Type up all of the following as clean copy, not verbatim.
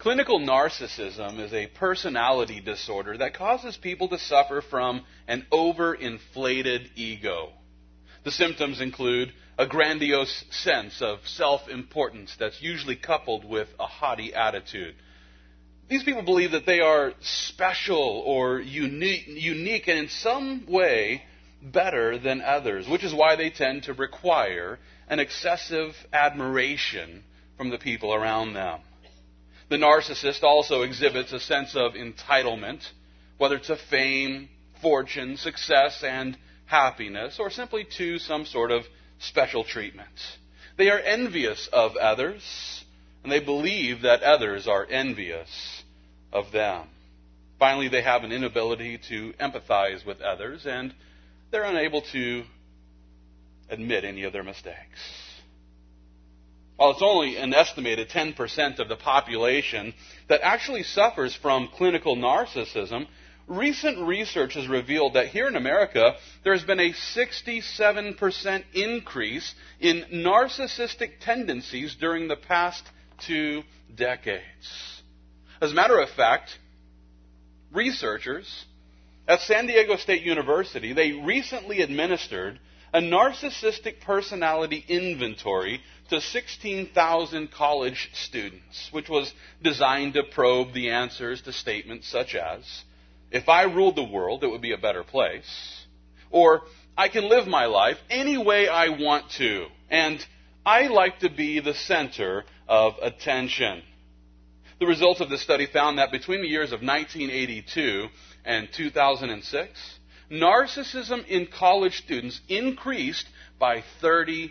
Clinical narcissism is a personality disorder that causes people to suffer from an overinflated ego. The symptoms include a grandiose sense of self-importance that's usually coupled with a haughty attitude. These people believe that they are special or unique and in some way better than others, which is why they tend to require an excessive admiration from the people around them. The narcissist also exhibits a sense of entitlement, whether to fame, fortune, success, and happiness, or simply to some sort of special treatment. They are envious of others, and they believe that others are envious of them. Finally, they have an inability to empathize with others, and they're unable to admit any of their mistakes. While it's only an estimated 10% of the population that actually suffers from clinical narcissism, recent research has revealed that here in America, there has been a 67% increase in narcissistic tendencies during the past 2 decades. As a matter of fact, researchers at San Diego State University, they recently administered a narcissistic personality inventory to 16,000 college students, which was designed to probe the answers to statements such as, if I ruled the world, it would be a better place, or I can live my life any way I want to, and I like to be the center of attention. The results of this study found that between the years of 1982 and 2006, narcissism in college students increased by 30%.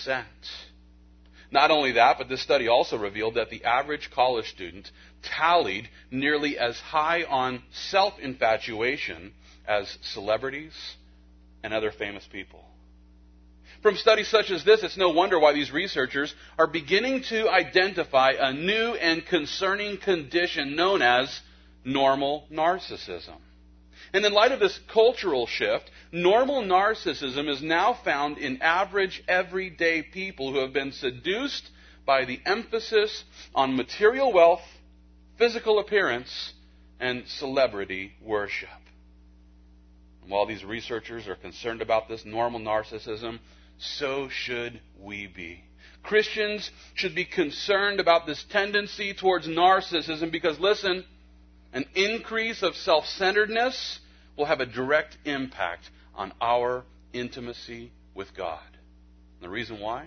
Not only that, but this study also revealed that the average college student tallied nearly as high on self-infatuation as celebrities and other famous people. From studies such as this, it's no wonder why these researchers are beginning to identify a new and concerning condition known as normal narcissism. And in light of this cultural shift, normal narcissism is now found in average, everyday people who have been seduced by the emphasis on material wealth, physical appearance, and celebrity worship. And while these researchers are concerned about this normal narcissism, so should we be. Christians should be concerned about this tendency towards narcissism because, listen, an increase of self-centeredness will have a direct impact on our intimacy with God. And the reason why?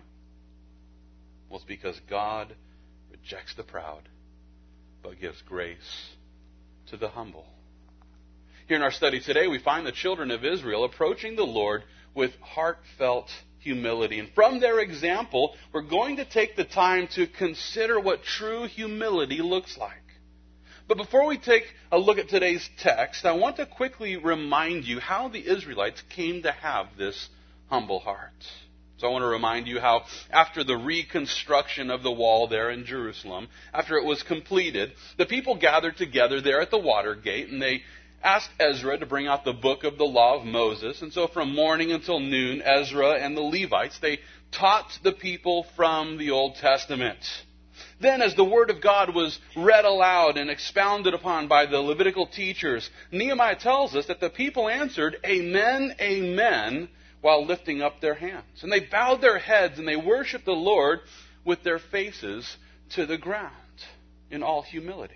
Well, it's because God rejects the proud, but gives grace to the humble. Here in our study today, we find the children of Israel approaching the Lord with heartfelt humility. And from their example, we're going to take the time to consider what true humility looks like. But before we take a look at today's text, I want to quickly remind you how the Israelites came to have this humble heart. So I want to remind you how after the reconstruction of the wall there in Jerusalem, after it was completed, the people gathered together there at the water gate and they asked Ezra to bring out the book of the law of Moses. And so from morning until noon, Ezra and the Levites, they taught the people from the Old Testament. Then, as the Word of God was read aloud and expounded upon by the Levitical teachers, Nehemiah tells us that the people answered, Amen, Amen, while lifting up their hands. And they bowed their heads and they worshiped the Lord with their faces to the ground in all humility.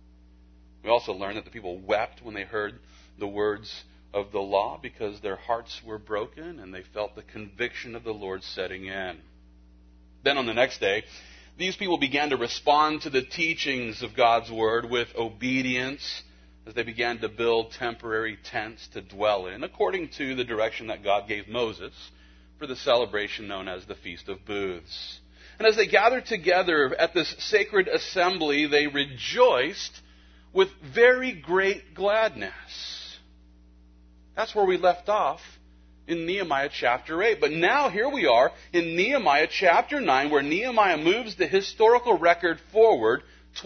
We also learn that the people wept when they heard the words of the law because their hearts were broken and they felt the conviction of the Lord setting in. Then on the next day, these people began to respond to the teachings of God's Word with obedience as they began to build temporary tents to dwell in, according to the direction that God gave Moses for the celebration known as the Feast of Booths. And as they gathered together at this sacred assembly, they rejoiced with very great gladness. That's where we left off in Nehemiah chapter 8. But now here we are in Nehemiah chapter 9, where Nehemiah moves the historical record forward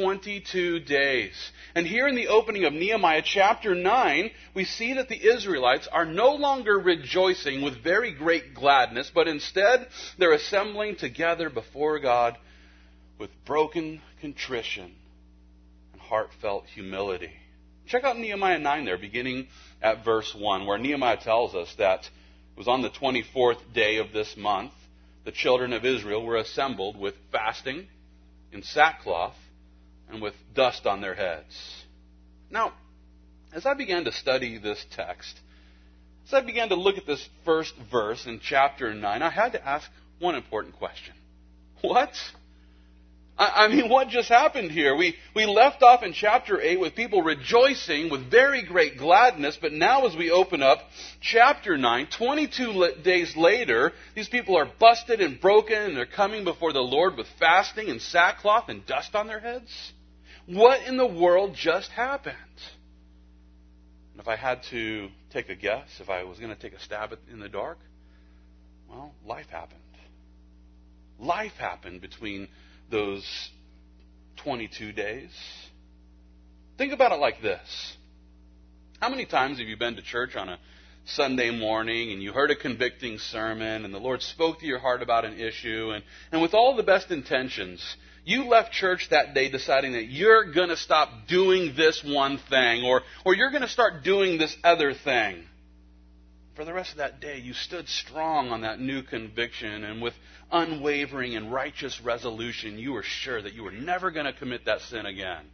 22 days. And here in the opening of Nehemiah chapter 9, we see that the Israelites are no longer rejoicing with very great gladness, but instead they're assembling together before God with broken contrition heartfelt humility. Check out Nehemiah 9 there, beginning at verse 1, where Nehemiah tells us that it was on the 24th day of this month, the children of Israel were assembled with fasting, in sackcloth, and with dust on their heads. Now, as I began to study this text, as I began to look at this first verse in chapter 9, I had to ask one important question. What? I mean, what just happened here? We left off in chapter 8 with people rejoicing with very great gladness, but now as we open up chapter 9, 22 days later, these people are busted and broken, and they're coming before the Lord with fasting and sackcloth and dust on their heads? What in the world just happened? And if I had to take a guess, if I was going to take a stab in the dark, well, life happened. Life happened between those 22 days. Think about it like this. How many times have you been to church on a Sunday morning and you heard a convicting sermon and the Lord spoke to your heart about an issue, and with all the best intentions, you left church that day deciding that you're going to stop doing this one thing, or you're going to start doing this other thing. For the rest of that day, you stood strong on that new conviction, and with unwavering and righteous resolution, you were sure that you were never going to commit that sin again.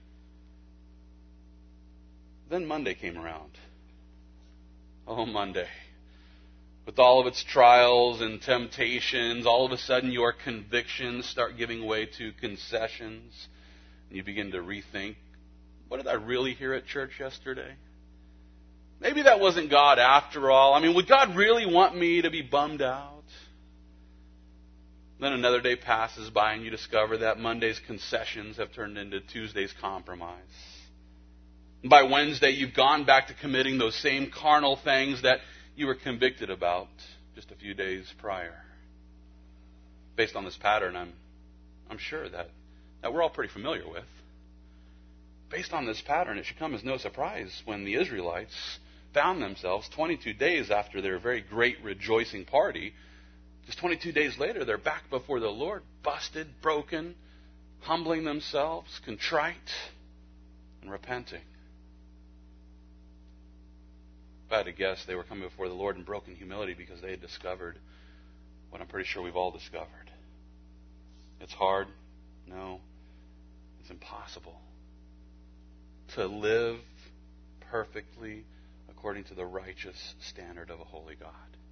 Then Monday came around. Oh, Monday. With all of its trials and temptations, all of a sudden your convictions start giving way to concessions, and you begin to rethink, what did I really hear at church yesterday? Maybe that wasn't God after all. I mean, would God really want me to be bummed out? Then another day passes by and you discover that Monday's concessions have turned into Tuesday's compromise. And by Wednesday, you've gone back to committing those same carnal things that you were convicted about just a few days prior. Based on this pattern, I'm sure that we're all pretty familiar with. Based on this pattern, it should come as no surprise when the Israelites found themselves 22 days after their very great rejoicing party. Just 22 days later, they're back before the Lord, busted, broken, humbling themselves, contrite, and repenting. If I had to guess, they were coming before the Lord in broken humility because they had discovered what I'm pretty sure we've all discovered. It's hard. No. It's impossible to live perfectly according to the righteous standard of a holy God.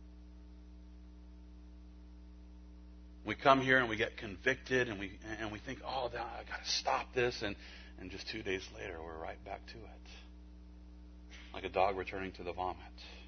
We come here and we get convicted and we think, oh, I've got to stop this, and just 2 days later we're right back to it. Like a dog returning to the vomit.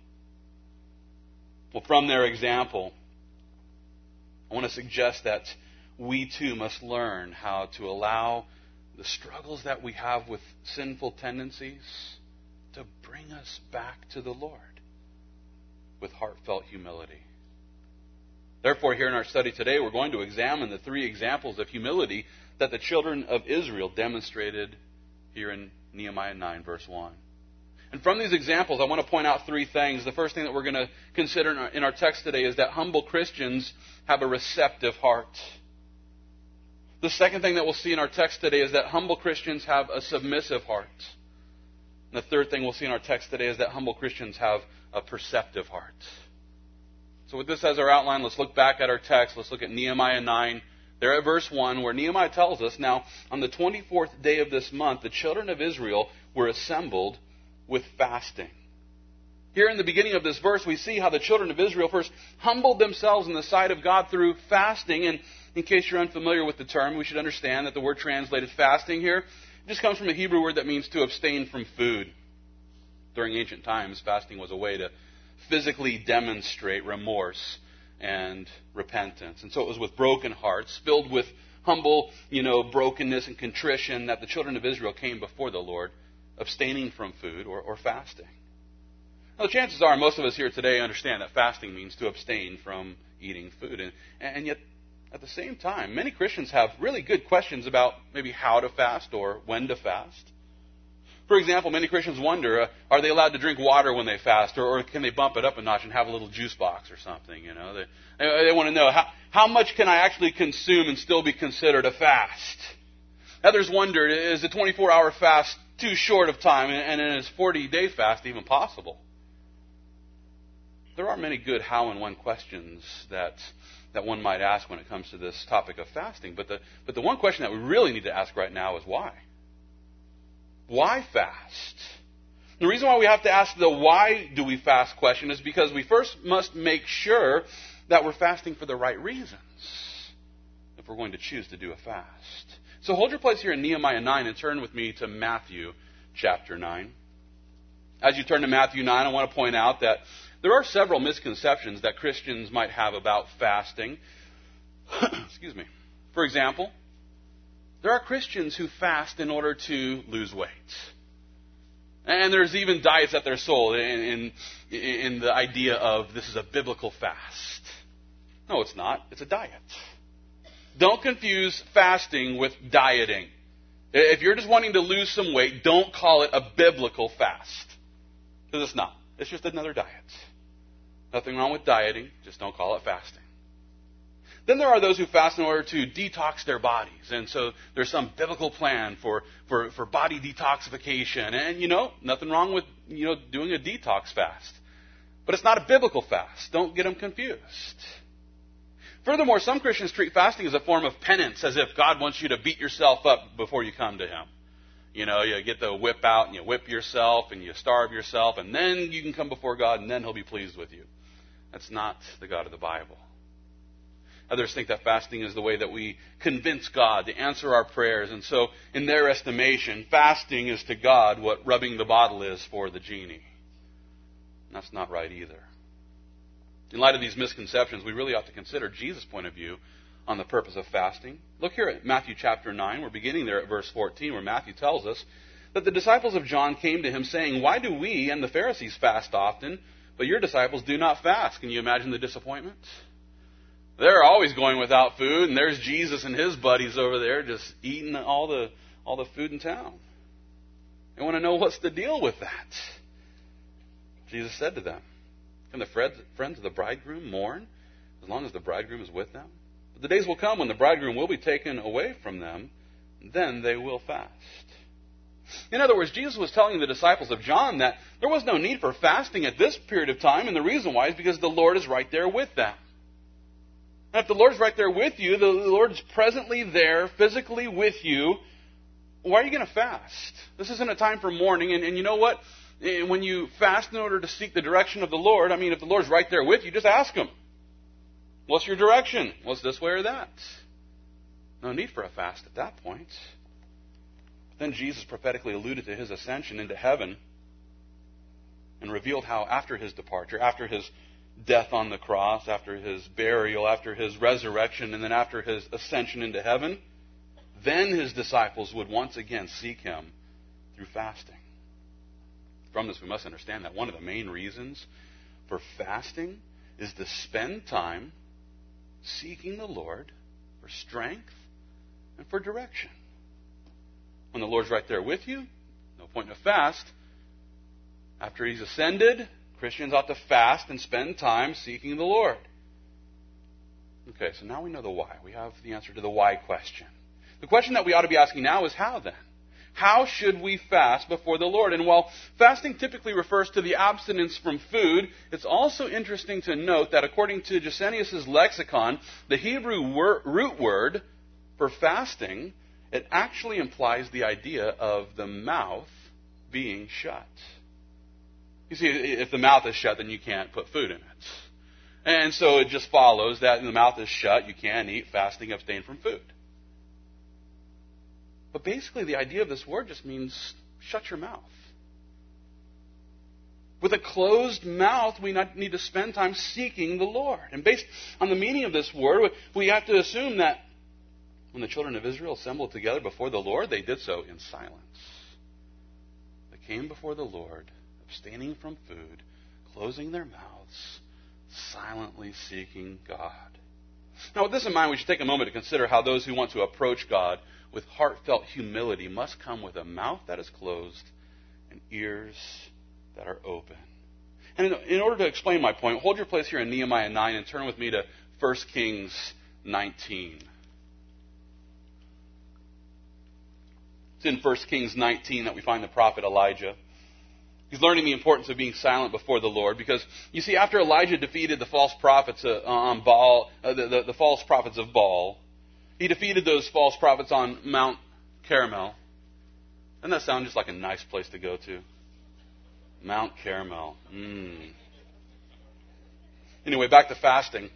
Well, from their example, I want to suggest that we too must learn how to allow the struggles that we have with sinful tendencies to bring us back to the Lord with heartfelt humility. Therefore, here in our study today, we're going to examine the 3 examples of humility that the children of Israel demonstrated here in Nehemiah 9, verse 1. And from these examples, I want to point out 3 things. The first thing that we're going to consider in our text today is that humble Christians have a receptive heart. The second thing that we'll see in our text today is that humble Christians have a submissive heart. And the third thing we'll see in our text today is that humble Christians have a perceptive heart. So with this as our outline, let's look back at our text. Let's look at Nehemiah 9. There at verse 1, where Nehemiah tells us, now, on the 24th day of this month, the children of Israel were assembled with fasting. Here in the beginning of this verse, we see how the children of Israel first humbled themselves in the sight of God through fasting. And in case you're unfamiliar with the term, we should understand that the word translated fasting here just comes from a Hebrew word that means to abstain from food. During ancient times, fasting was a way to physically demonstrate remorse and repentance. And so it was with broken hearts, filled with humble, brokenness and contrition, that the children of Israel came before the Lord, abstaining from food or fasting. Now, the chances are most of us here today understand that fasting means to abstain from eating food. And yet, at the same time, many Christians have really good questions about maybe how to fast or when to fast. For example, many Christians wonder, are they allowed to drink water when they fast, or can they bump it up a notch and have a little juice box or something? They want to know, how much can I actually consume and still be considered a fast? Others wondered, is a 24-hour fast too short of time, and is 40-day fast even possible? There are many good how and when questions that one might ask when it comes to this topic of fasting. But the one question that we really need to ask right now is why? Why fast? The reason why we have to ask the why do we fast question is because we first must make sure that we're fasting for the right reasons if we're going to choose to do a fast. So hold your place here in Nehemiah 9 and turn with me to Matthew chapter 9. As you turn to Matthew 9, I want to point out that there are several misconceptions that Christians might have about fasting. Excuse me. For example, there are Christians who fast in order to lose weight. And there's even diets that they're sold in the idea of this is a biblical fast. No, it's not. It's a diet. Don't confuse fasting with dieting. If you're just wanting to lose some weight, don't call it a biblical fast. Because it's not. It's just another diet. Nothing wrong with dieting. Just don't call it fasting. Then there are those who fast in order to detox their bodies. And so there's some biblical plan for body detoxification. And, nothing wrong with, doing a detox fast. But it's not a biblical fast. Don't get them confused. Furthermore, some Christians treat fasting as a form of penance, as if God wants you to beat yourself up before you come to Him. You get the whip out and you whip yourself and you starve yourself, and then you can come before God and then He'll be pleased with you. That's not the God of the Bible. Others think that fasting is the way that we convince God to answer our prayers. And so, in their estimation, fasting is to God what rubbing the bottle is for the genie. And that's not right either. In light of these misconceptions, we really ought to consider Jesus' point of view on the purpose of fasting. Look here at Matthew chapter 9. We're beginning there at verse 14, where Matthew tells us that the disciples of John came to him saying, "Why do we and the Pharisees fast often, but your disciples do not fast?" Can you imagine the disappointment? They're always going without food, and there's Jesus and his buddies over there just eating all the food in town. They want to know what's the deal with that. Jesus said to them, "Can the friends of the bridegroom mourn as long as the bridegroom is with them? But the days will come when the bridegroom will be taken away from them, then they will fast." In other words, Jesus was telling the disciples of John that there was no need for fasting at this period of time, and the reason why is because the Lord is right there with them. And if the Lord's right there with you, the Lord's presently there, physically with you, why are you going to fast? This isn't a time for mourning, and you know what? When you fast in order to seek the direction of the Lord, if the Lord's right there with you, just ask Him. What's your direction? Well, it's this way or that. No need for a fast at that point. Then Jesus prophetically alluded to His ascension into heaven and revealed how after His departure, after His death on the cross, after His burial, after His resurrection, and then after His ascension into heaven, then His disciples would once again seek Him through fasting. From this, we must understand that one of the main reasons for fasting is to spend time seeking the Lord for strength and for direction. When the Lord's right there with you, no point in a fast. After He's ascended, Christians ought to fast and spend time seeking the Lord. Okay, so now we know the why. We have the answer to the why question. The question that we ought to be asking now is how then? How should we fast before the Lord? And while fasting typically refers to the abstinence from food, it's also interesting to note that according to Gesenius' lexicon, the Hebrew root word for fasting, it actually implies the idea of the mouth being shut. You see, if the mouth is shut, then you can't put food in it. And so it just follows that when the mouth is shut, you can't eat, fasting, abstain from food. But basically, the idea of this word just means shut your mouth. With a closed mouth, we need to spend time seeking the Lord. And based on the meaning of this word, we have to assume that when the children of Israel assembled together before the Lord, they did so in silence. They came before the Lord, abstaining from food, closing their mouths, silently seeking God. Now, with this in mind, we should take a moment to consider how those who want to approach God with heartfelt humility must come with a mouth that is closed and ears that are open. And in order to explain my point, hold your place here in Nehemiah 9 and turn with me to 1 Kings 19. It's in 1 Kings 19 that we find the prophet Elijah. He's learning the importance of being silent before the Lord because, you see, after Elijah defeated the false prophets on Baal, the false prophets of Baal, he defeated those false prophets on Mount Carmel. Doesn't that sound just like a nice place to go to? Mount Carmel. Anyway, back to fasting.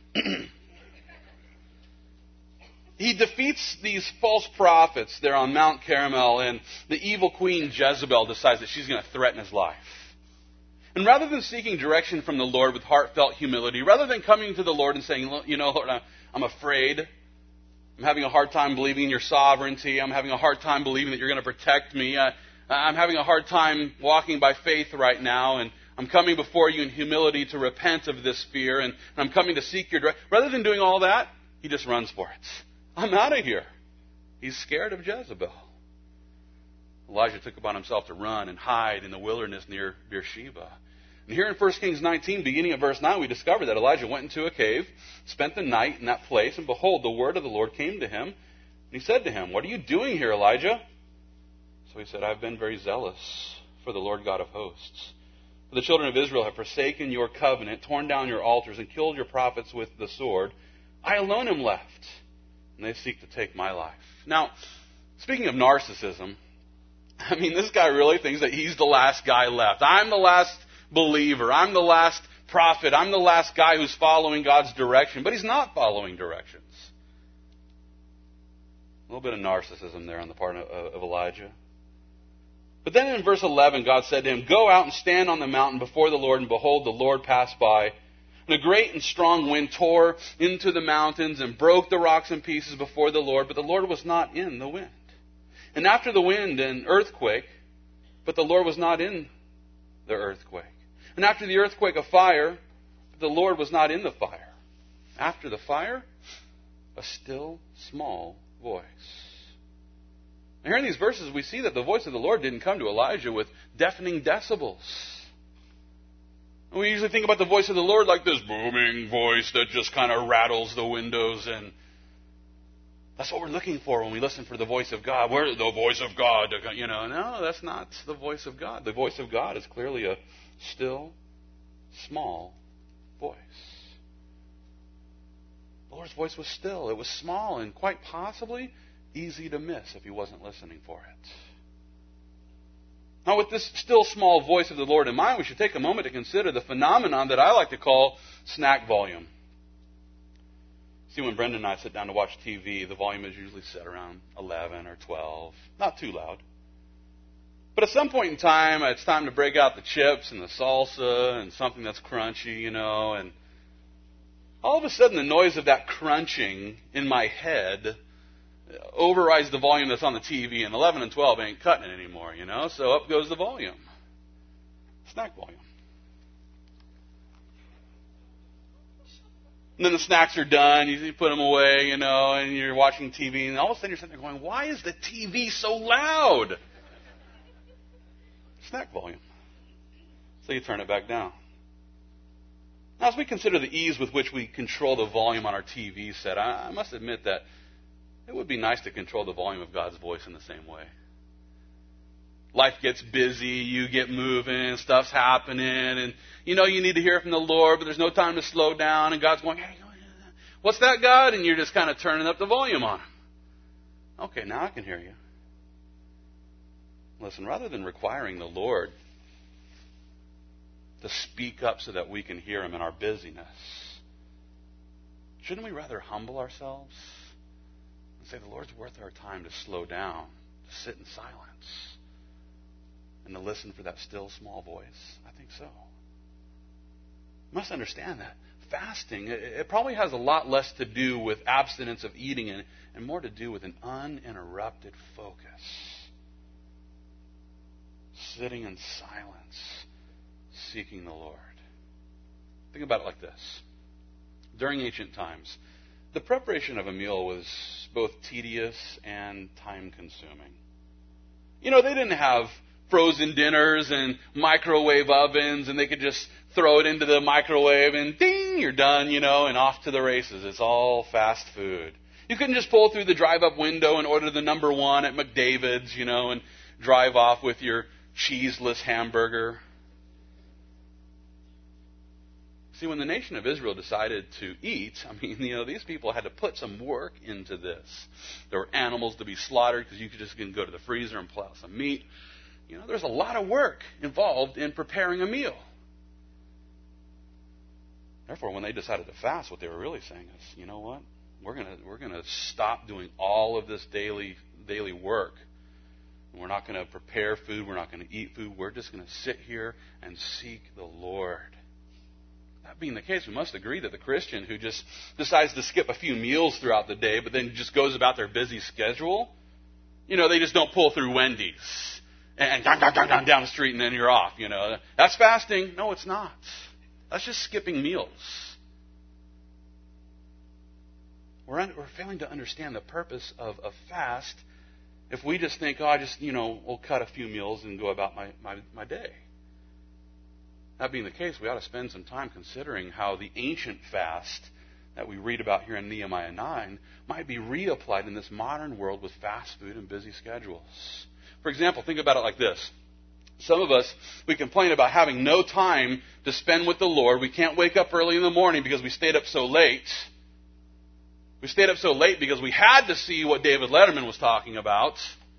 He defeats these false prophets there on Mount Carmel, and the evil queen Jezebel decides that she's going to threaten his life. And rather than seeking direction from the Lord with heartfelt humility, rather than coming to the Lord and saying, you know, Lord, I'm afraid. I'm having a hard time believing in your sovereignty. I'm having a hard time believing that you're going to protect me. I'm having a hard time walking by faith right now, and I'm coming before you in humility to repent of this fear, and I'm coming to seek your direction. Rather than doing all that, he just runs for it. I'm out of here. He's scared of Jezebel. Elijah took upon himself to run and hide in the wilderness near Beersheba. And here in 1 Kings 19, beginning at verse 9, we discover that Elijah went into a cave, spent the night in that place, and behold, the word of the Lord came to him. And he said to him, "What are you doing here, Elijah?" So he said, "I've been very zealous for the Lord God of hosts. For the children of Israel have forsaken your covenant, torn down your altars, and killed your prophets with the sword. I alone am left, and they seek to take my life." Now, speaking of narcissism, I mean, this guy really thinks that he's the last guy left. I'm the last believer. I'm the last prophet. I'm the last guy who's following God's direction. But he's not following directions. A little bit of narcissism there on the part of Elijah. But then in verse 11, God said to him, "Go out and stand on the mountain before the Lord, and behold, the Lord passed by. And a great and strong wind tore into the mountains and broke the rocks in pieces before the Lord, but the Lord was not in the wind. And after the wind, an earthquake, but the Lord was not in the earthquake. And after the earthquake, a fire, but the Lord was not in the fire. After the fire, a still small voice." And here in these verses, we see that the voice of the Lord didn't come to Elijah with deafening decibels. We usually think about the voice of the Lord like this booming voice that just kind of rattles the windows, and that's what we're looking for when we listen for the voice of God. Where's the voice of God? You know, no, that's not the voice of God. The voice of God is clearly a still, small voice. The Lord's voice was still. It was small and quite possibly easy to miss if he wasn't listening for it. Now, with this still small voice of the Lord in mind, we should take a moment to consider the phenomenon that I like to call snack volume. See, when Brenda and I sit down to watch TV, the volume is usually set around 11 or 12. Not too loud. But at some point in time, it's time to break out the chips and the salsa and something that's crunchy, you know. And all of a sudden, the noise of that crunching in my head overrides the volume that's on the TV, and 11 and 12 ain't cutting it anymore, you know. So up goes the volume. Snack volume. And then the snacks are done, you put them away, you know, and you're watching TV, and all of a sudden you're sitting there going, "Why is the TV so loud?" Snack volume. So you turn it back down. Now, as we consider the ease with which we control the volume on our TV set, I must admit that it would be nice to control the volume of God's voice in the same way. Life gets busy, you get moving, stuff's happening, and you know you need to hear from the Lord, but there's no time to slow down, and God's going, "Hey, what's that, God?" And you're just kind of turning up the volume on him. Okay, now I can hear you. Listen, rather than requiring the Lord to speak up so that we can hear him in our busyness, shouldn't we rather humble ourselves and say the Lord's worth our time to slow down, to sit in silence, and to listen for that still small voice? I think so. You must understand that fasting, it probably has a lot less to do with abstinence of eating and more to do with an uninterrupted focus. Sitting in silence, seeking the Lord. Think about it like this. During ancient times, the preparation of a meal was both tedious and time-consuming. You know, they didn't have frozen dinners and microwave ovens, and they could just throw it into the microwave and ding, you're done, you know, and off to the races. It's all fast food. You couldn't just pull through the drive-up window and order the number one at McDavid's, and drive off with your cheeseless hamburger. See, when the nation of Israel decided to eat, these people had to put some work into this. There were animals to be slaughtered because you could just go to the freezer and pull out some meat. There's a lot of work involved in preparing a meal. Therefore, when they decided to fast, what they were really saying is, you know what? We're gonna stop doing all of this daily work. We're not going to prepare food. We're not going to eat food. We're just going to sit here and seek the Lord. That being the case, we must agree that the Christian who just decides to skip a few meals throughout the day, but then just goes about their busy schedule, they just don't pull through Wendy's and down the street and then you're off. That's fasting. No, it's not. That's just skipping meals. We're failing to understand the purpose of a fast if we just think, we'll cut a few meals and go about my day. That being the case, we ought to spend some time considering how the ancient fast that we read about here in Nehemiah 9 might be reapplied in this modern world with fast food and busy schedules. For example, think about it like this. Some of us, we complain about having no time to spend with the Lord. We can't wake up early in the morning because we stayed up so late. We stayed up so late because we had to see what David Letterman was talking about.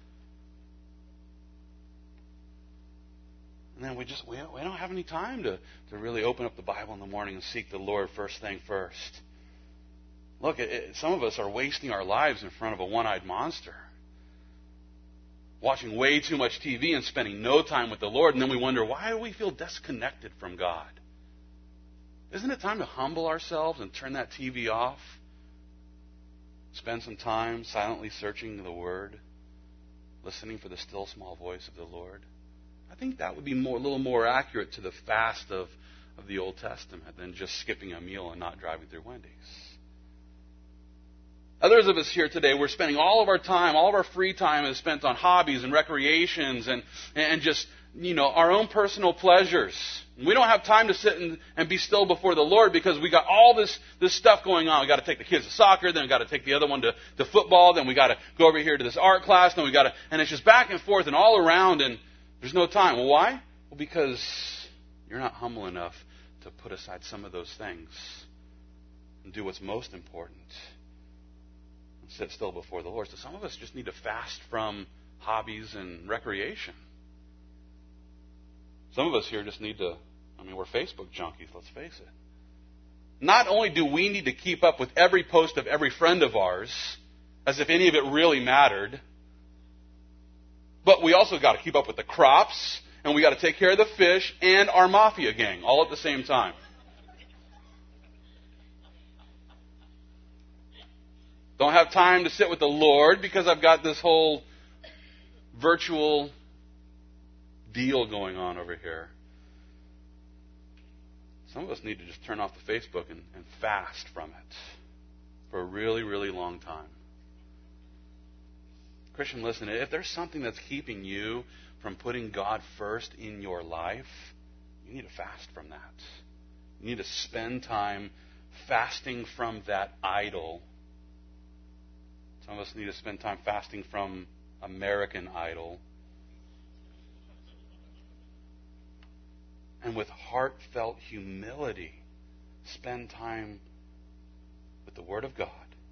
And then we don't have any time to really open up the Bible in the morning and seek the Lord first thing first. Look, some of us are wasting our lives in front of a one-eyed monster. Watching way too much TV and spending no time with the Lord, and then we wonder, why do we feel disconnected from God? Isn't it time to humble ourselves and turn that TV off? Spend some time silently searching the Word, listening for the still small voice of the Lord. I think that would be a little more accurate to the fast of the Old Testament than just skipping a meal and not driving through Wendy's. Others of us here today, we're spending all of our time, all of our free time is spent on hobbies and recreations and just, our own personal pleasures. We don't have time to sit and be still before the Lord because we got all this stuff going on. We got to take the kids to soccer, then we got to take the other one to football, then we got to go over here to this art class, then and it's just back and forth and all around, and there's no time. Well, why? Well, because you're not humble enough to put aside some of those things and do what's most important. Sit still before the Lord. So some of us just need to fast from hobbies and recreation. Some of us here just need to, we're Facebook junkies, let's face it. Not only do we need to keep up with every post of every friend of ours, as if any of it really mattered, but we also got to keep up with the crops, and we got to take care of the fish and our mafia gang all at the same time. Don't have time to sit with the Lord because I've got this whole virtual deal going on over here. Some of us need to just turn off the Facebook and fast from it for a really, really long time. Christian, listen, if there's something that's keeping you from putting God first in your life, you need to fast from that. You need to spend time fasting from that idol. Some of us need to spend time fasting from American Idol. And with heartfelt humility, spend time with the Word of God.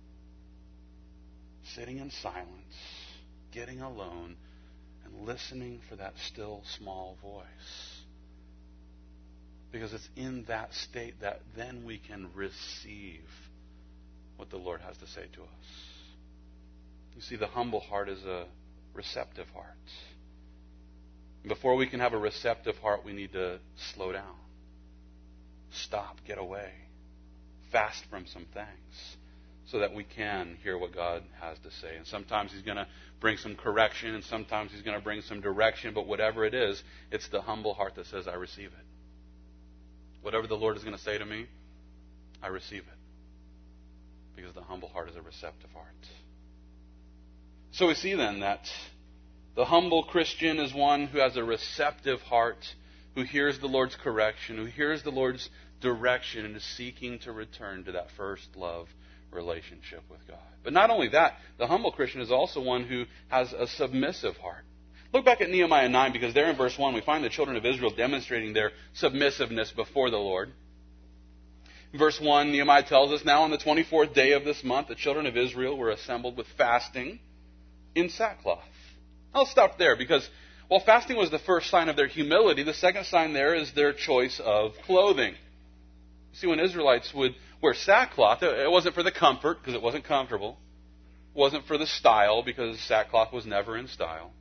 Sitting in silence, getting alone, and listening for that still small voice. Because it's in that state that then we can receive what the Lord has to say to us. You see, the humble heart is a receptive heart. Before we can have a receptive heart, we need to slow down. Stop, get away. Fast from some things so that we can hear what God has to say. And sometimes He's going to bring some correction, and sometimes He's going to bring some direction, but whatever it is, it's the humble heart that says, I receive it. Whatever the Lord is going to say to me, I receive it. Because the humble heart is a receptive heart. So we see then that the humble Christian is one who has a receptive heart, who hears the Lord's correction, who hears the Lord's direction, and is seeking to return to that first love, relationship with God. But not only that, the humble Christian is also one who has a submissive heart. Look back at Nehemiah 9, because there in verse 1 we find the children of Israel demonstrating their submissiveness before the Lord. In verse 1, Nehemiah tells us, now on the 24th day of this month, the children of Israel were assembled with fasting in sackcloth. I'll stop there, because while fasting was the first sign of their humility, the second sign there is their choice of clothing. See, when Israelites would wear sackcloth, it wasn't for the comfort, because it wasn't comfortable. It wasn't for the style, because sackcloth was never in style.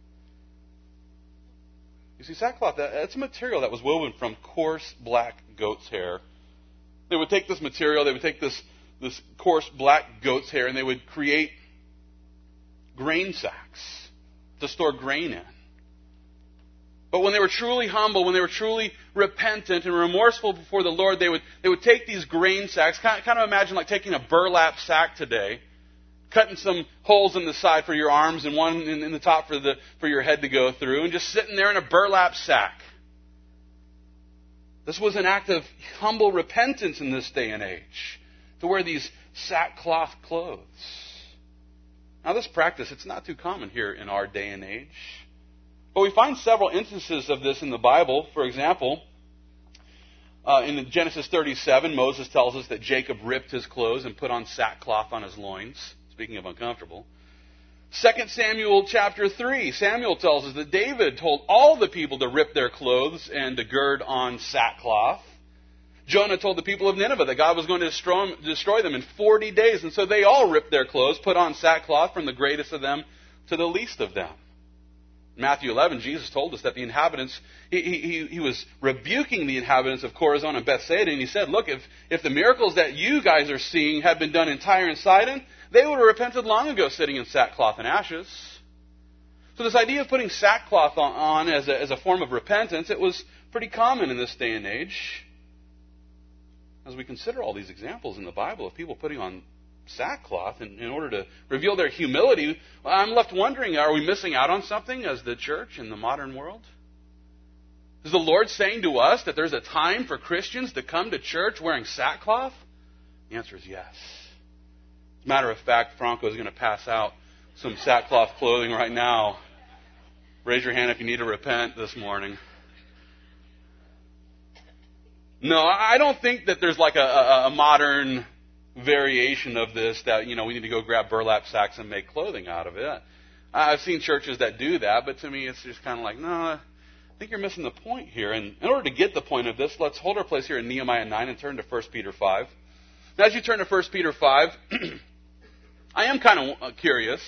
You see, sackcloth, that's a material that was woven from coarse black goat's hair. They would take this material, they would take this coarse black goat's hair, and they would create grain sacks to store grain in. But when they were truly humble, when they were truly repentant and remorseful before the Lord, they would take these grain sacks, kind of imagine like taking a burlap sack today, cutting some holes in the side for your arms and one in the top for your head to go through, and just sitting there in a burlap sack. This was an act of humble repentance in this day and age, to wear these sackcloth clothes. Now this practice, it's not too common here in our day and age. But we find several instances of this in the Bible. For example, in Genesis 37, Moses tells us that Jacob ripped his clothes and put on sackcloth on his loins. Speaking of uncomfortable. 2 Samuel chapter 3, Samuel tells us that David told all the people to rip their clothes and to gird on sackcloth. Jonah told the people of Nineveh that God was going to destroy them in 40 days. And so they all ripped their clothes, put on sackcloth from the greatest of them to the least of them. In Matthew 11, Jesus told us that the inhabitants, he was rebuking the inhabitants of Chorazin and Bethsaida, and he said, look, if the miracles that you guys are seeing had been done in Tyre and Sidon, they would have repented long ago sitting in sackcloth and ashes. So this idea of putting sackcloth on as a form of repentance, it was pretty common in this day and age. As we consider all these examples in the Bible of people putting on sackcloth in order to reveal their humility, I'm left wondering, are we missing out on something as the church in the modern world? Is the Lord saying to us that there's a time for Christians to come to church wearing sackcloth? The answer is yes. As a matter of fact, Franco is going to pass out some sackcloth clothing right now. Raise your hand if you need to repent this morning. No, I don't think that there's like a modern variation of this that, we need to go grab burlap sacks and make clothing out of it. I've seen churches that do that, but to me it's just kind of like, no, I think you're missing the point here. And in order to get the point of this, let's hold our place here in Nehemiah 9 and turn to 1 Peter 5. Now, as you turn to 1 Peter 5, I am kind of curious.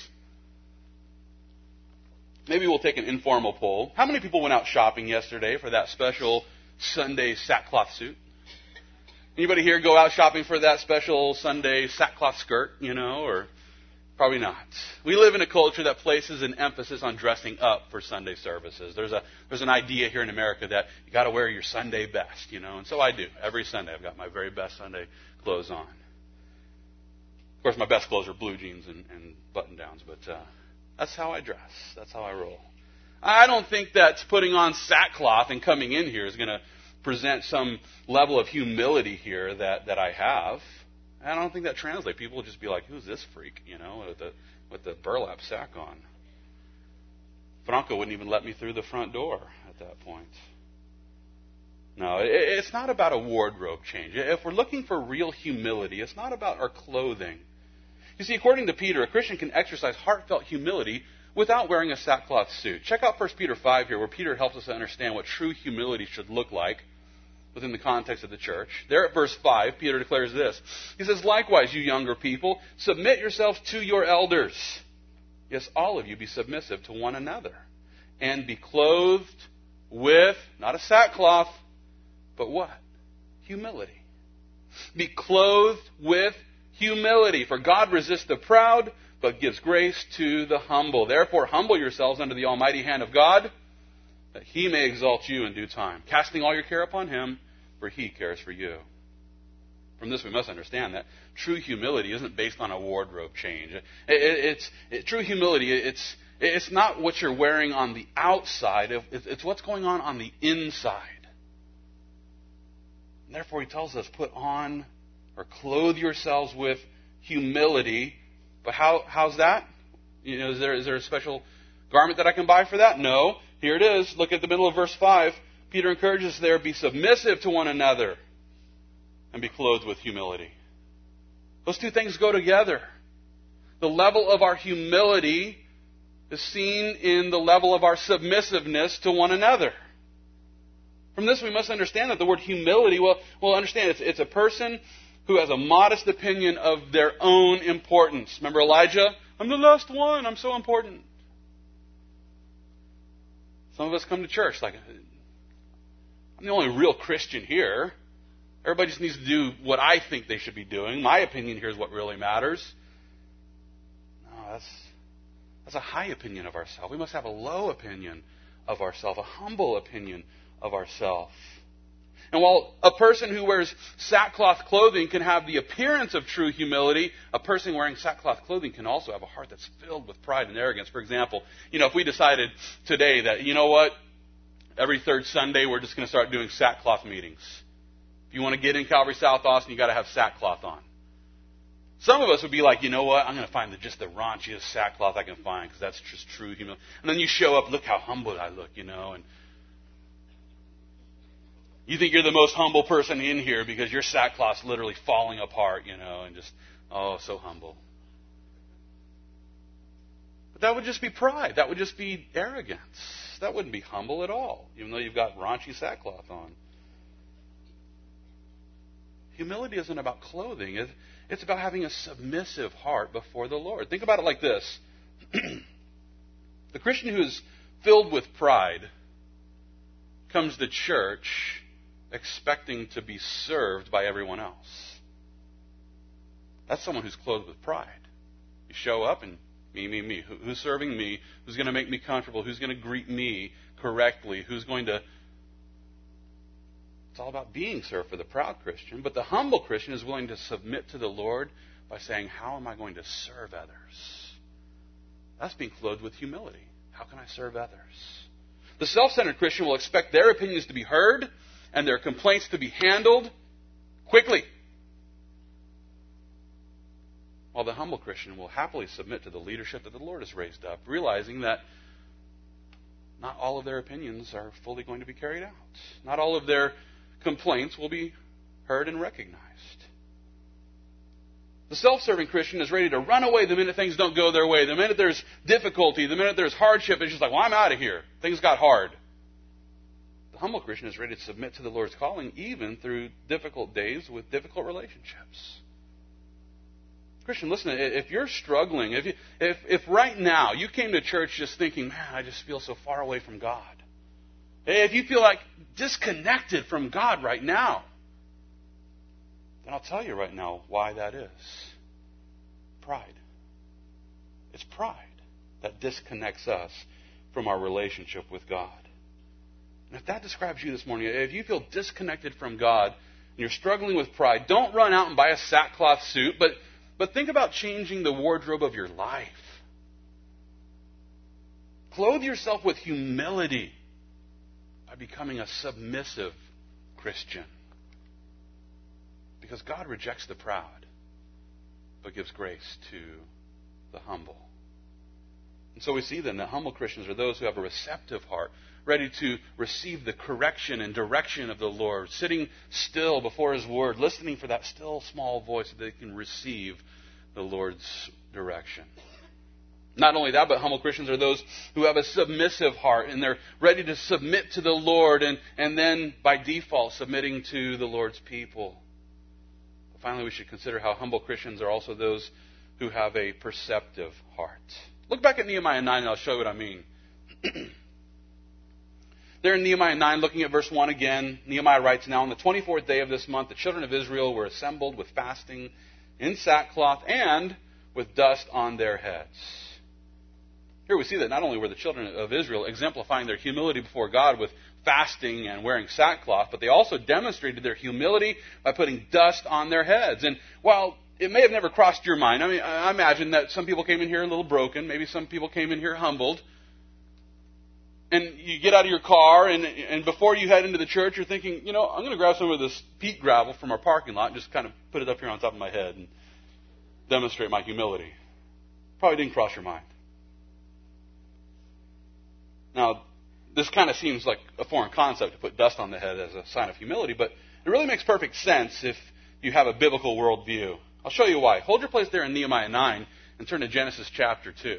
Maybe we'll take an informal poll. How many people went out shopping yesterday for that special Sunday sackcloth suit? Anybody here go out shopping for that special Sunday sackcloth skirt, or probably not. We live in a culture that places an emphasis on dressing up for Sunday services. There's an idea here in America that you got to wear your Sunday best, and so I do. Every Sunday I've got my very best Sunday clothes on. Of course, my best clothes are blue jeans and button-downs, but that's how I dress. That's how I roll. I don't think that putting on sackcloth and coming in here is going to present some level of humility here that I have. I don't think that translates. People will just be like, who's this freak, with the burlap sack on. Franco wouldn't even let me through the front door at that point. No, it's not about a wardrobe change. If we're looking for real humility, it's not about our clothing. You see, according to Peter, a Christian can exercise heartfelt humility without wearing a sackcloth suit. Check out 1 Peter 5 here, where Peter helps us to understand what true humility should look like within the context of the church. There at verse 5, Peter declares this. He says, likewise, you younger people, submit yourselves to your elders. Yes, all of you be submissive to one another. And be clothed with, not a sackcloth, but what? Humility. Be clothed with humility. For God resists the proud, but gives grace to the humble. Therefore, humble yourselves under the almighty hand of God, that He may exalt you in due time, casting all your care upon Him, for He cares for you. From this, we must understand that true humility isn't based on a wardrobe change. True humility, it's not what you're wearing on the outside. It's what's going on the inside. And therefore, He tells us, put on or clothe yourselves with humility. But how's that? Is there a special garment that I can buy for that? No. Here it is. Look at the middle of verse 5. Peter encourages there, be submissive to one another and be clothed with humility. Those two things go together. The level of our humility is seen in the level of our submissiveness to one another. From this, we must understand that the word humility, well, understand it's a person who has a modest opinion of their own importance. Remember Elijah? I'm the last one. I'm so important. Some of us come to church like, I'm the only real Christian here. Everybody just needs to do what I think they should be doing. My opinion here is what really matters. No, that's a high opinion of ourselves. We must have a low opinion of ourselves, a humble opinion of ourselves. And while a person who wears sackcloth clothing can have the appearance of true humility, a person wearing sackcloth clothing can also have a heart that's filled with pride and arrogance. For example, if we decided today that, you know what, every third Sunday we're just going to start doing sackcloth meetings. If you want to get in Calvary South Austin, you've got to have sackcloth on. Some of us would be like, you know what, I'm going to find just the raunchiest sackcloth I can find because that's just true humility. And then you show up, look how humble I look, and you think you're the most humble person in here because your sackcloth's literally falling apart, and just, so humble. But that would just be pride. That would just be arrogance. That wouldn't be humble at all, even though you've got raunchy sackcloth on. Humility isn't about clothing. It's about having a submissive heart before the Lord. Think about it like this. The Christian who is filled with pride comes to church expecting to be served by everyone else. That's someone who's clothed with pride. You show up and me. Who's serving me? Who's going to make me comfortable? Who's going to greet me correctly? Who's going to... It's all about being served for the proud Christian. But the humble Christian is willing to submit to the Lord by saying, how am I going to serve others? That's being clothed with humility. How can I serve others? The self-centered Christian will expect their opinions to be heard and their complaints to be handled quickly. While the humble Christian will happily submit to the leadership that the Lord has raised up, realizing that not all of their opinions are fully going to be carried out. Not all of their complaints will be heard and recognized. The self-serving Christian is ready to run away the minute things don't go their way. The minute there's difficulty, the minute there's hardship, it's just like, I'm out of here. Things got hard. The humble Christian is ready to submit to the Lord's calling even through difficult days with difficult relationships. Christian, listen, if you're struggling, if right now you came to church just thinking, man, I just feel so far away from God. If you feel like disconnected from God right now, then I'll tell you right now why that is. Pride. It's pride that disconnects us from our relationship with God. And if that describes you this morning, if you feel disconnected from God and you're struggling with pride, don't run out and buy a sackcloth suit, but think about changing the wardrobe of your life. Clothe yourself with humility by becoming a submissive Christian. Because God rejects the proud, but gives grace to the humble. And so we see then that humble Christians are those who have a receptive heart, ready to receive the correction and direction of the Lord, sitting still before His Word, listening for that still small voice so they can receive the Lord's direction. Not only that, but humble Christians are those who have a submissive heart and they're ready to submit to the Lord and then by default submitting to the Lord's people. But finally, we should consider how humble Christians are also those who have a perceptive heart. Look back at Nehemiah 9 and I'll show you what I mean. There in Nehemiah 9, looking at verse 1 again, Nehemiah writes, "Now on the 24th day of this month, the children of Israel were assembled with fasting, in sackcloth, and with dust on their heads." Here we see that not only were the children of Israel exemplifying their humility before God with fasting and wearing sackcloth, but they also demonstrated their humility by putting dust on their heads. And while it may have never crossed your mind, I imagine that some people came in here a little broken, maybe some people came in here humbled, and you get out of your car, and before you head into the church, you're thinking, I'm going to grab some of this peat gravel from our parking lot and just kind of put it up here on top of my head. And demonstrate my humility. Probably didn't cross your mind. Now, this kind of seems like a foreign concept to put dust on the head as a sign of humility, but it really makes perfect sense if you have a biblical worldview. I'll show you why. Hold your place there in Nehemiah 9 and turn to Genesis chapter 2.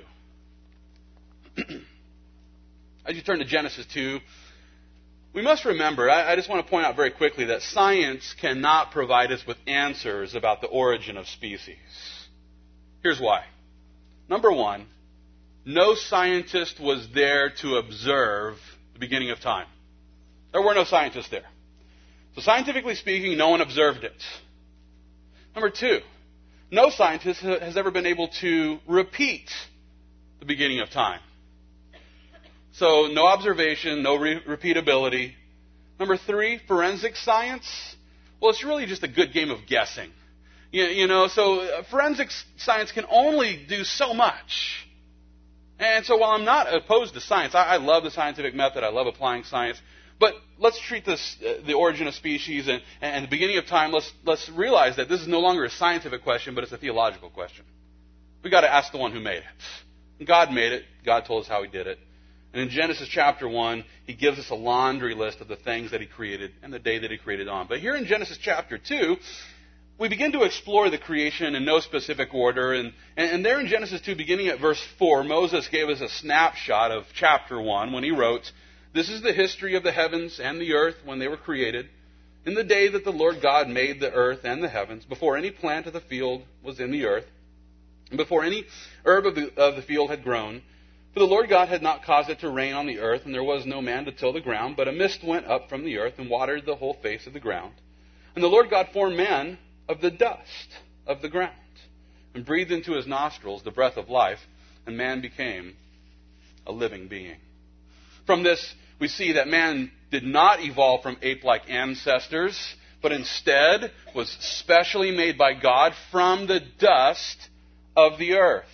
As you turn to Genesis 2, we must remember, I just want to point out very quickly that science cannot provide us with answers about the origin of species. Here's why. Number one, no scientist was there to observe the beginning of time. There were no scientists there. So scientifically speaking, no one observed it. Number two, no scientist has ever been able to repeat the beginning of time. So no observation, no repeatability. Number three, forensic science. Well, it's really just a good game of guessing. So forensic science can only do so much. And so while I'm not opposed to science, I love the scientific method, I love applying science, but let's treat this, the origin of species and the beginning of time, let's realize that this is no longer a scientific question, but it's a theological question. We've got to ask the one who made it. God made it. God told us how He did it. And in Genesis chapter 1, He gives us a laundry list of the things that He created and the day that He created on. But here in Genesis chapter 2, we begin to explore the creation in no specific order. And there in Genesis 2, beginning at verse 4, Moses gave us a snapshot of chapter 1 when he wrote, "This is the history of the heavens and the earth when they were created. In the day that the Lord God made the earth and the heavens, before any plant of the field was in the earth, and before any herb of the field had grown. For the Lord God had not caused it to rain on the earth, and there was no man to till the ground, but a mist went up from the earth and watered the whole face of the ground. And the Lord God formed man of the dust of the ground, and breathed into his nostrils the breath of life, and man became a living being." From this, we see that man did not evolve from ape-like ancestors, but instead was specially made by God from the dust of the earth.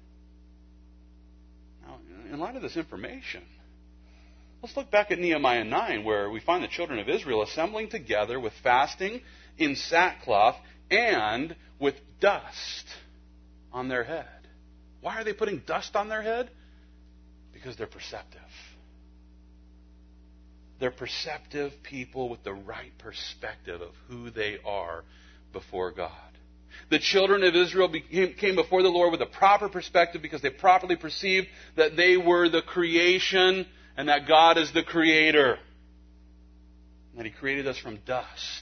Now, in light of this information, let's look back at Nehemiah 9, where we find the children of Israel assembling together with fasting, in sackcloth, and with dust on their head. Why are they putting dust on their head? Because they're perceptive. They're perceptive people with the right perspective of who they are before God. The children of Israel came before the Lord with a proper perspective because they properly perceived that they were the creation and that God is the creator. And that He created us from dust.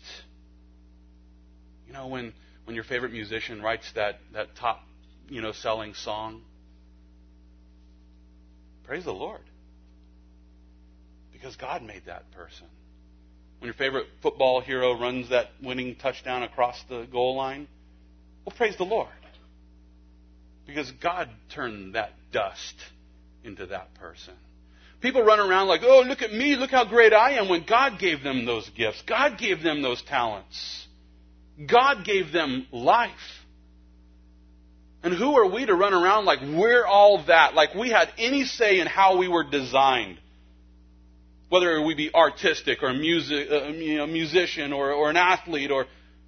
When your favorite musician writes that top, selling song, praise the Lord. Because God made that person. When your favorite football hero runs that winning touchdown across the goal line, well, praise the Lord. Because God turned that dust into that person. People run around like, "Oh, look at me, look how great I am," when God gave them those gifts. God gave them those talents. God gave them life. And who are we to run around like we're all that, like we had any say in how we were designed? Whether we be artistic or musician or an athlete, or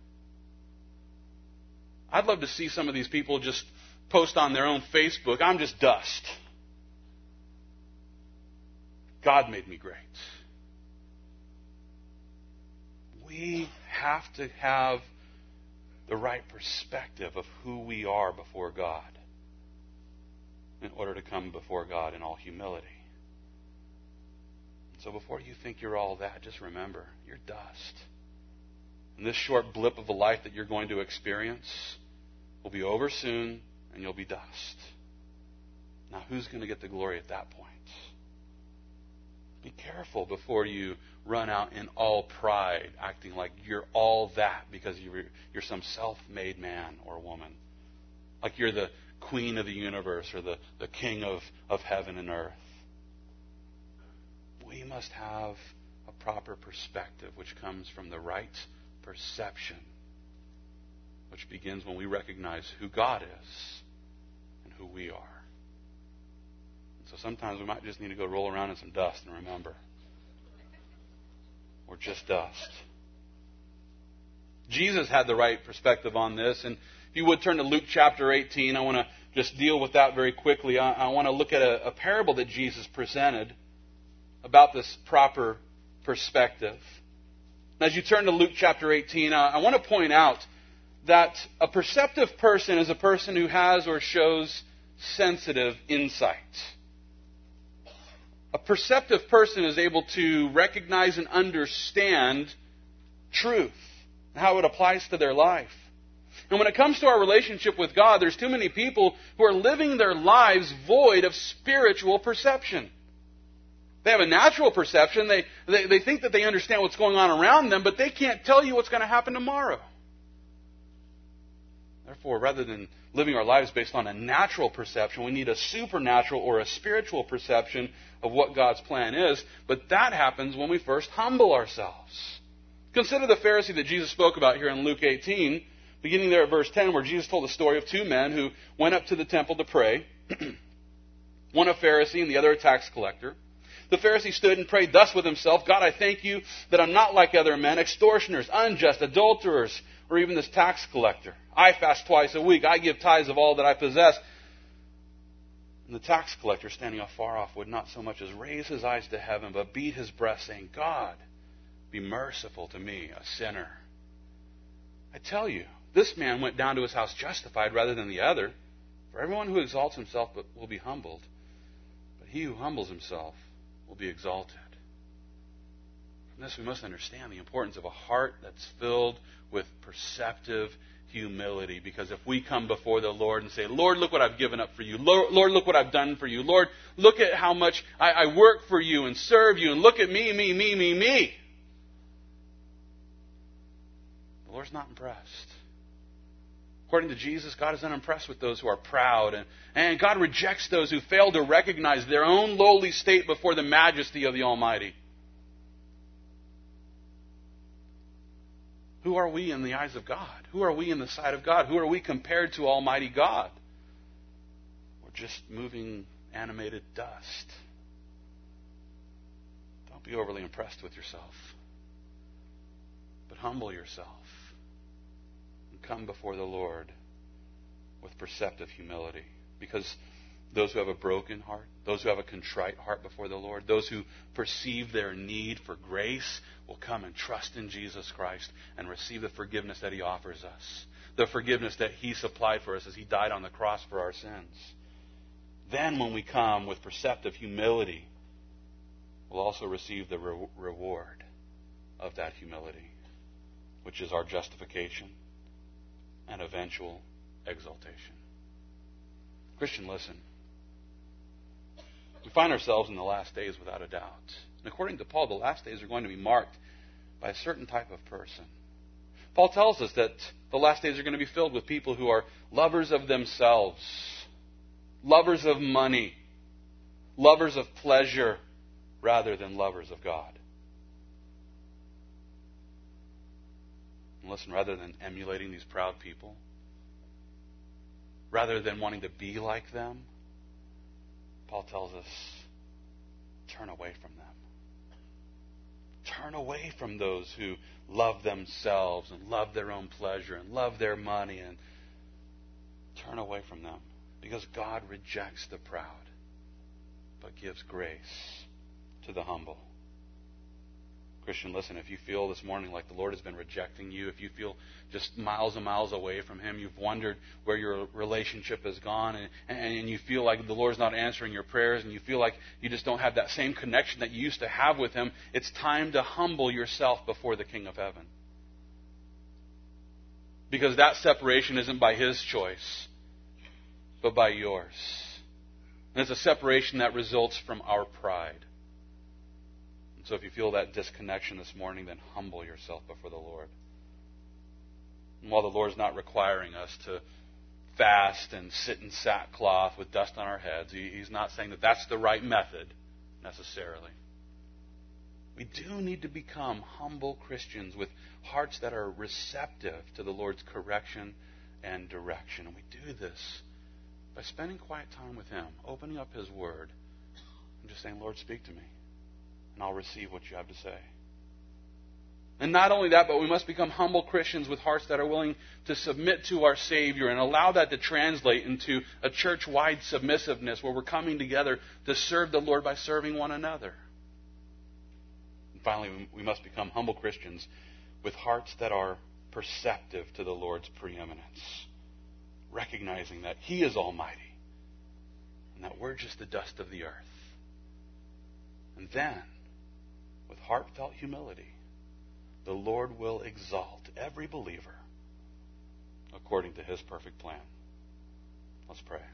I'd love to see some of these people just post on their own Facebook, "I'm just dust. God made me great." We have to have the right perspective of who we are before God in order to come before God in all humility. So before you think you're all that, just remember, you're dust. And this short blip of a life that you're going to experience will be over soon, and you'll be dust. Now, who's going to get the glory at that point? Be careful before you run out in all pride, acting like you're all that because you're some self-made man or woman. Like you're the queen of the universe or the king of heaven and earth. We must have a proper perspective which comes from the right perception, which begins when we recognize who God is and who we are. So sometimes we might just need to go roll around in some dust and remember, we're just dust. Jesus had the right perspective on this, and If you would turn to Luke chapter 18, I want to just deal with that very quickly. I want to look at a parable that Jesus presented about this proper perspective. And as you turn to Luke chapter 18, I want to point out that a perceptive person is a person who has or shows sensitive insight. A perceptive person is able to recognize and understand truth and how it applies to their life. And when it comes to our relationship with God, there's too many people who are living their lives void of spiritual perception. They have a natural perception. They think that they understand what's going on around them, but they can't tell you what's going to happen tomorrow. Therefore, rather than living our lives based on a natural perception, we need a supernatural or a spiritual perception of what God's plan is. But that happens when we first humble ourselves. Consider the Pharisee that Jesus spoke about here in Luke 18, beginning there at verse 10, where Jesus told the story of two men who went up to the temple to pray, one a Pharisee and the other a tax collector. The Pharisee stood and prayed thus with himself, God, I thank you that I'm not like other men, extortioners, unjust, adulterers, or even this tax collector. I fast twice a week. I give tithes of all that I possess. And the tax collector, standing afar off, would not so much as raise his eyes to heaven, but beat his breast, saying, God, be merciful to me, a sinner. I tell you, this man went down to his house justified rather than the other. For everyone who exalts himself will be humbled, but he who humbles himself will be exalted. From this we must understand the importance of a heart that's filled with perceptive humility. Because if we come before the Lord and say, Lord, look what I've given up for you. Lord, look what I've done for you. Lord, look at how much I work for you and serve you. And look at me. The Lord's not impressed. According to Jesus, God is unimpressed with those who are proud. And God rejects those who fail to recognize their own lowly state before the majesty of the Almighty. Who are we in the eyes of God? Who are we in the sight of God? Who are we compared to Almighty God? We're just moving, animated dust. Don't be overly impressed with yourself, but humble yourself. Come before the Lord with perceptive humility. Because those who have a broken heart, those who have a contrite heart before the Lord, those who perceive their need for grace will come and trust in Jesus Christ and receive the forgiveness that He offers us. The forgiveness that He supplied for us as He died on the cross for our sins. Then when we come with perceptive humility, we'll also receive the reward of that humility, which is our justification and eventual exaltation. Christian, listen. We find ourselves in the last days without a doubt. And according to Paul, the last days are going to be marked by a certain type of person. Paul tells us that the last days are going to be filled with people who are lovers of themselves, lovers of money, lovers of pleasure, rather than lovers of God. Listen, rather than emulating these proud people, rather than wanting to be like them, Paul tells us, turn away from them. Turn away from those who love themselves and love their own pleasure and love their money, and turn away from them. Because God rejects the proud, but gives grace to the humble. Christian, listen, if you feel this morning like the Lord has been rejecting you, if you feel just miles and miles away from Him, you've wondered where your relationship has gone, and you feel like the Lord's not answering your prayers, and you feel like you just don't have that same connection that you used to have with Him, it's time to humble yourself before the King of Heaven. Because that separation isn't by His choice, but by yours. And it's a separation that results from our pride. So if you feel that disconnection this morning, then humble yourself before the Lord. And while the Lord's not requiring us to fast and sit in sackcloth with dust on our heads, He's not saying that that's the right method necessarily. We do need to become humble Christians with hearts that are receptive to the Lord's correction and direction. And we do this by spending quiet time with Him, opening up His Word, and just saying, Lord, speak to me. And I'll receive what you have to say. And not only that, but we must become humble Christians with hearts that are willing to submit to our Savior and allow that to translate into a church-wide submissiveness where we're coming together to serve the Lord by serving one another. And finally, we must become humble Christians with hearts that are perceptive to the Lord's preeminence, recognizing that He is almighty and that we're just the dust of the earth. And then, with heartfelt humility, the Lord will exalt every believer according to His perfect plan. Let's pray.